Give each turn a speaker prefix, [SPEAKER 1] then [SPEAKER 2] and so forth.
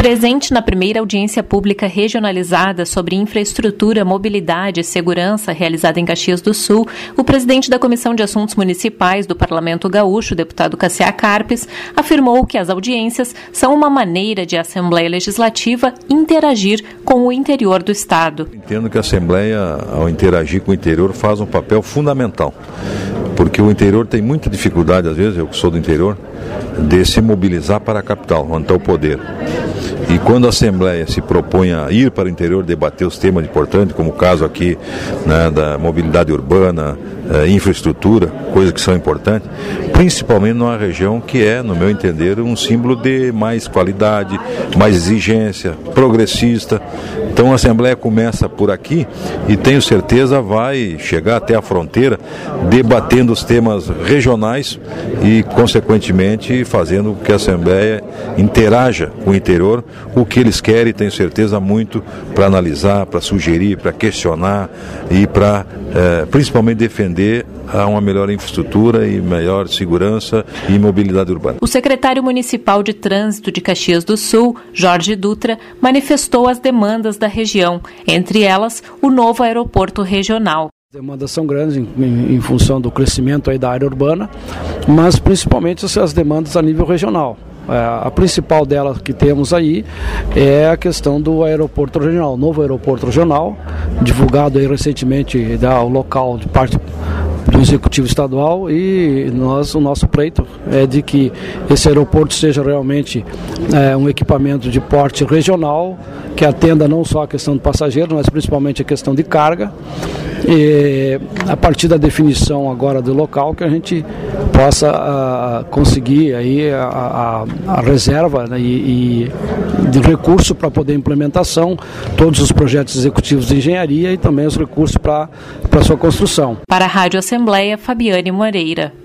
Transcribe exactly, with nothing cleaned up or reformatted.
[SPEAKER 1] Presente na primeira audiência pública regionalizada sobre infraestrutura, mobilidade e segurança realizada em Caxias do Sul, o presidente da Comissão de Assuntos Municipais do Parlamento Gaúcho, deputado Cassiá Carpes, afirmou que as audiências são uma maneira de a Assembleia Legislativa interagir com o interior do Estado.
[SPEAKER 2] Entendo que a Assembleia, ao interagir com o interior, faz um papel fundamental, porque o interior tem muita dificuldade, às vezes, eu que sou do interior, de se mobilizar para a capital, onde está o poder. E quando a Assembleia se propõe a ir para o interior debater os temas importantes, como o caso aqui, né, da mobilidade urbana, eh, infraestrutura, coisas que são importantes, principalmente numa região que é, no meu entender, um símbolo de mais qualidade, mais exigência, progressista. Então a Assembleia começa por aqui e tenho certeza vai chegar até a fronteira debatendo os temas regionais e, consequentemente, fazendo com que a Assembleia interaja com o interior, o que eles querem, tenho certeza, muito para analisar, para sugerir, para questionar e para, eh, principalmente, defender uma melhor infraestrutura e melhor segurança e mobilidade urbana.
[SPEAKER 1] O secretário municipal de Trânsito de Caxias do Sul, Jorge Dutra, manifestou as demandas da região, entre elas o novo aeroporto regional.
[SPEAKER 3] As demandas são grandes em, em, em função do crescimento aí da área urbana, mas principalmente as demandas a nível regional. A principal dela que temos aí é a questão do aeroporto regional, novo aeroporto regional, divulgado aí recentemente da, o local de parte do Executivo Estadual, e nós, o nosso pleito é de que esse aeroporto seja realmente é, um equipamento de porte regional, que atenda não só a questão do passageiro, mas principalmente a questão de carga, e a partir da definição agora do local que a gente possa a, conseguir aí a, a, a reserva, né, e, e de recurso para poder implementação, todos os projetos executivos de engenharia e também os recursos para a sua construção.
[SPEAKER 1] Para a Rádio Assembleia, Fabiane Moreira.